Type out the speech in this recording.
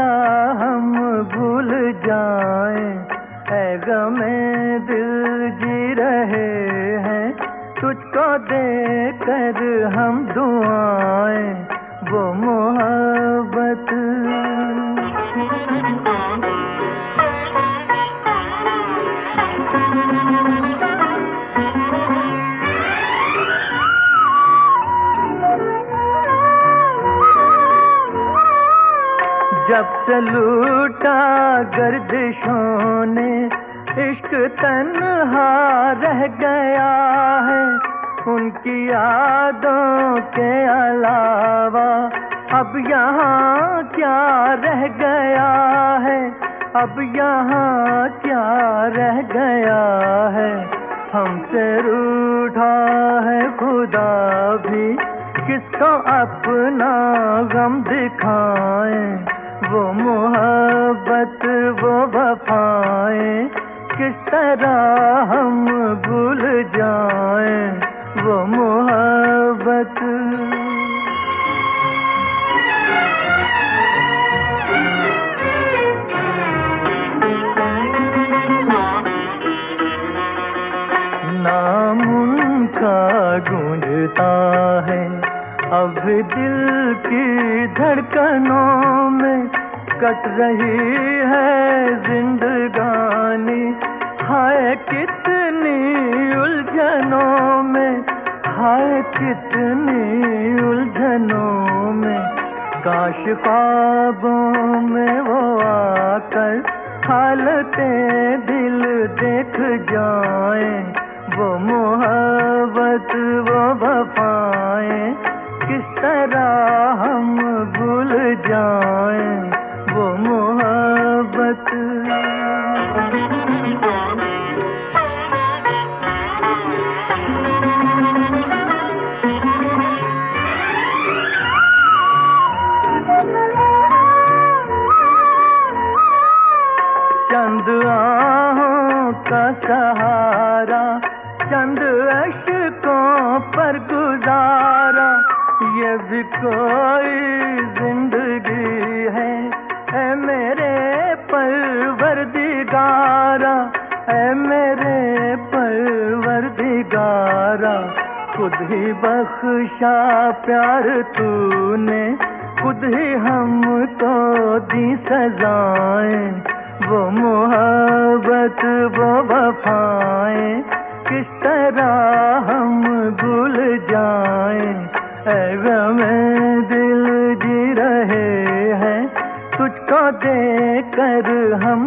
हम भूल जाएं, ऐ गमे दिल जी रहे हैं तुझको देकर हम दुआएं, वो मोहब्बत। जब से लूटा गर्दिशों ने इश्क तन्हा रह गया है, उनकी यादों के अलावा अब यहाँ क्या रह गया है, अब यहाँ क्या रह गया है। हमसे रूठा है खुदा भी, किसको अपना गम दिखाएं, वो मोहब्बत वो वफाएं, किस तरह हम भूल जाएं, वो मोहब्बत। नाम उनका गूंजता है अब दिल की धड़कनों में, कट रही है जिंदगानी हाय कितनी उलझनों में, हाय कितनी उलझनों में। काश ख्वाबों में वो आकर हालतें दिल देख जाएं, वो मोहब्बत वो वफाएं, किस तरह हम भूल जाएं, वो मोहब्बत। चंद आहों का सहारा, चंद अश्कों पर गुजारा, ये भी कोई जिंदगी है, ऐ मेरे परवरदिगारा, ऐ मेरे परवरदिगारा। खुद ही बख्शा प्यार तूने, खुद ही हमको दी सजाएं, वो मोहब्बत वो वफाएं, किस तरह हम भूल जाएं, ऐ गमे दिल जी रहे हैं तुझको देकर हम